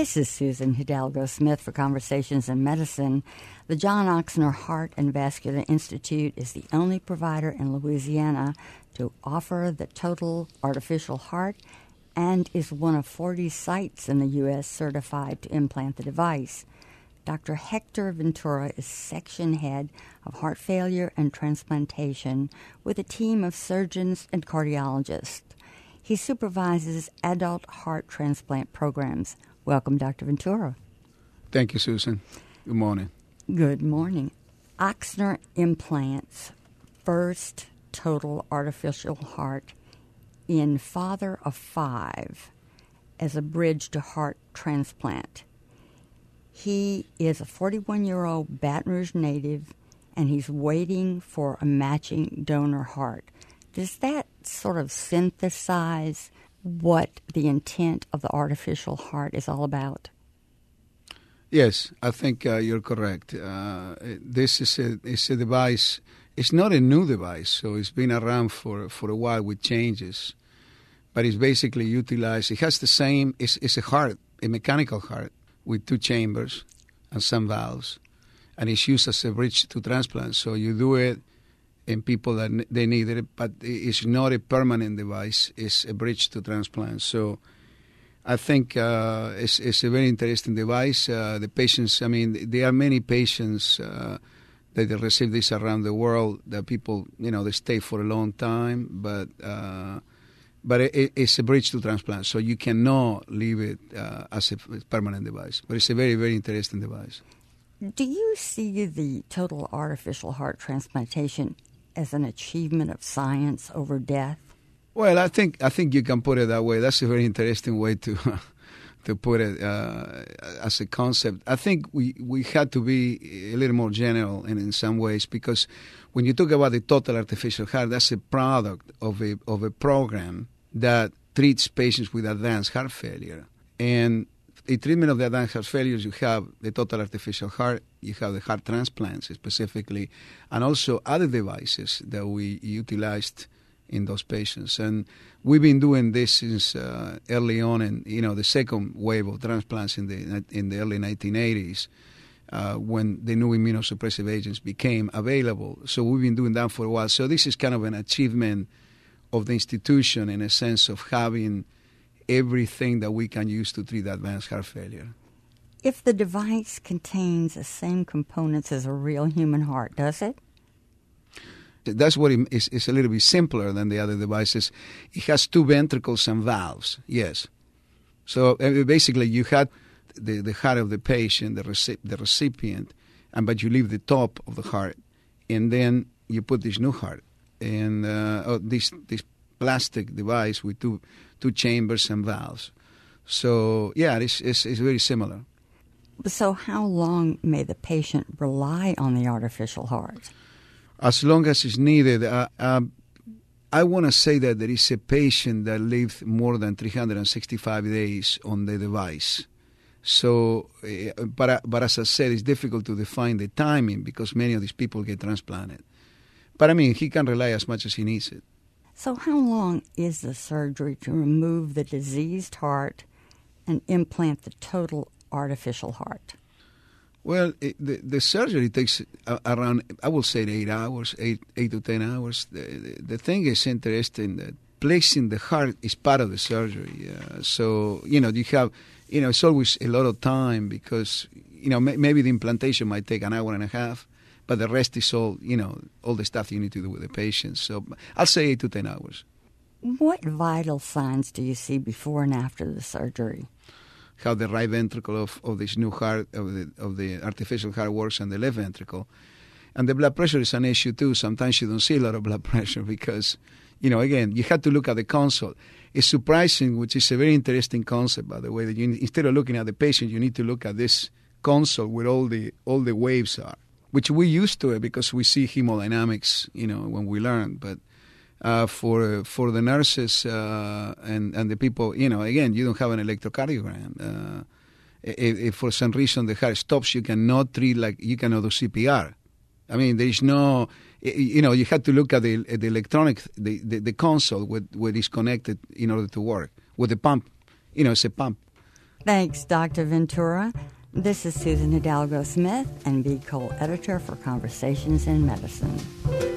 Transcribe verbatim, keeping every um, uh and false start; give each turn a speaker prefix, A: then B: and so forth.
A: This is Susan Hidalgo Smith for Conversations in Medicine. The John Ochsner Heart and Vascular Institute is the only provider in Louisiana to offer the total artificial heart and is one of forty sites in the U S certified to implant the device. Doctor Hector Ventura is section head of heart failure and transplantation with a team of surgeons and cardiologists. He supervises adult heart transplant programs. Welcome, Doctor Ventura.
B: Thank you, Susan. Good morning.
A: Good morning. Ochsner implants first total artificial heart in father of five as a bridge to heart transplant. He is a forty-one-year-old Baton Rouge native, and he's waiting for a matching donor heart. Does that sort of synthesize what the intent of the artificial heart is all about?
B: Yes, I think uh, you're correct. Uh, this is a, is a device. It's not a new device, so it's been around for, for a while with changes. But it's basically utilized. It has the same, it's, it's a heart, a mechanical heart with two chambers and some valves. And it's used as a bridge to transplant. So you do it in people that they need it, but it's not a permanent device. It's a bridge to transplant. So I think uh, it's, it's a very interesting device. Uh, the patients, I mean, there are many patients uh, that they receive this around the world, that people, you know, they stay for a long time, but uh, but it, it's a bridge to transplant. So you cannot leave it uh, as a permanent device. But it's a very, very interesting device.
A: Do you see the total artificial heart transplantation as an achievement of science over death?
B: Well, I think I think you can put it that way. That's a very interesting way to to put it uh, as a concept. I think we, we had to be a little more general in, in some ways, because when you talk about the total artificial heart, that's a product of a of a program that treats patients with advanced heart failure. And the treatment of the advanced heart failures, you have the total artificial heart, you have the heart transplants specifically, and also other devices that we utilized in those patients. And we've been doing this since uh, early on, in you know the second wave of transplants in the in the early nineteen eighties, uh, when the new immunosuppressive agents became available. So we've been doing that for a while. So this is kind of an achievement of the institution in a sense of having everything that we can use to treat advanced heart failure.
A: If the device contains the same components as a real human heart, does it?
B: That's what it is. It's a little bit simpler than the other devices. It has two ventricles and valves, yes. So uh, basically you had the, the heart of the patient, the, reci- the recipient, and but you leave the top of the heart, and then you put this new heart, and uh, oh, this this plastic device with two two chambers and valves. So yeah, it's, it's, it's very similar.
A: So how long may the patient rely on the artificial heart?
B: As long as it's needed. Uh, um, I want to say that there is a patient that lived more than three hundred sixty-five days on the device. So, uh, but, but as I said, it's difficult to define the timing because many of these people get transplanted. But I mean, he can rely as much as he needs it.
A: So how long is the surgery to remove the diseased heart and implant the total artificial heart?
B: Well, it, the, the surgery takes uh, around, I will say, eight hours, eight, eight to ten hours. The, the, the thing is interesting that placing the heart is part of the surgery. Uh, so, you know, you have, you know, it's always a lot of time because, you know, may, maybe the implantation might take an hour and a half, but the rest is all, you know, all the stuff you need to do with the patient. So I'll say eight to ten hours.
A: What vital signs do you see before and after the surgery?
B: How the right ventricle of, of this new heart, of the, of the artificial heart works, and the left ventricle. And the blood pressure is an issue too. Sometimes you don't see a lot of blood pressure because, you know, again, you have to look at the console. It's surprising, which is a very interesting concept, by the way, that you, instead of looking at the patient, you need to look at this console where all the all the waves are, which we used to it because we see hemodynamics, you know, when we learn. But uh, for for the nurses uh, and and the people, you know, again, you don't have an electrocardiogram. Uh, if, if for some reason the heart stops, you cannot treat like you cannot do C P R. I mean, there is no, you know, you have to look at the the electronic, the, the, the console where, where it's connected in order to work with the pump. You know, it's a pump.
A: Thanks, Doctor Ventura. This is Susan Hidalgo Smith and B. Cole editor for Conversations in Medicine.